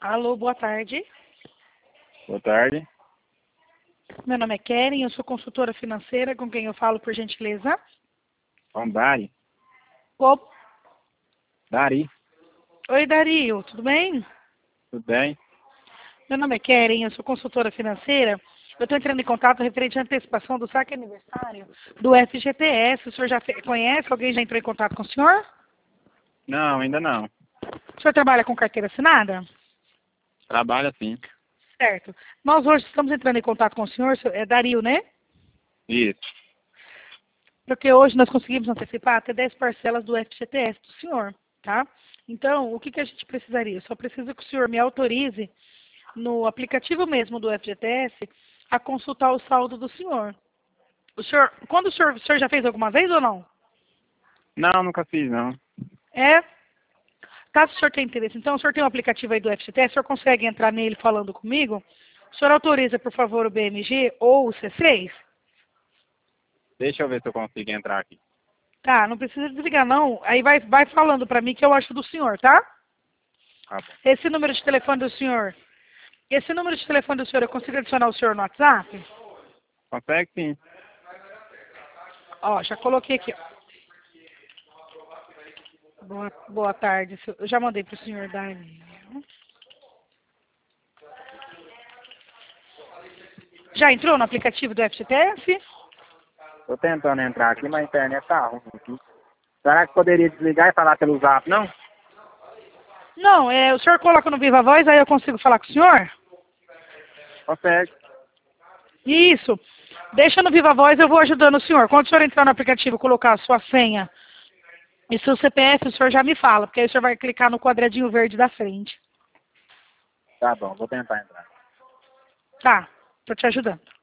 Alô, boa tarde. Boa tarde. Meu nome é Keren, eu sou consultora financeira, com quem eu falo, por gentileza? Com Dari. Ô, Dari, oi, Dario, tudo bem? tudo bem? Meu nome é Keren, eu sou consultora financeira. Eu estou entrando em contato referente à antecipação do saque aniversário do FGTS. O senhor já conhece? Alguém já entrou em contato com o senhor? Não, ainda não. O senhor trabalha com carteira assinada? Trabalho assim. Certo. Nós hoje estamos entrando em contato com o senhor, é Dario, né? Isso. Porque hoje nós conseguimos antecipar até 10 parcelas do FGTS do senhor, tá? Então, o que a gente precisaria? Eu só preciso que o senhor me autorize, no aplicativo mesmo do FGTS, a consultar o saldo do senhor. Quando o senhor já fez alguma vez ou não? Não, nunca fiz, não. É? Caso o senhor tenha interesse, então, o senhor tem um aplicativo aí do FGTS, o senhor consegue entrar nele falando comigo? O senhor autoriza, por favor, o BMG ou o C6? Deixa eu ver se eu consigo entrar aqui. Tá, não precisa desligar não. Aí vai falando pra mim que eu acho do senhor, tá? Tá bom. Esse número de telefone do senhor, eu consigo adicionar o senhor no WhatsApp? Consegue sim. Ó, já coloquei aqui, ó. Boa tarde. Eu já mandei pro senhor Dario. Já entrou no aplicativo do FGTS? Tô tentando entrar aqui, mas a internet tá ruim aqui. Será que poderia desligar e falar pelo Zap, não? Não, o senhor coloca no Viva Voz, aí eu consigo falar com o senhor? Consegue. Isso. Deixa no Viva Voz, eu vou ajudando o senhor. Quando o senhor entrar no aplicativo, colocar a sua senha e seu CPF, o senhor já me fala, porque aí o senhor vai clicar no quadradinho verde da frente. Tá bom, vou tentar entrar. Tá, tô te ajudando.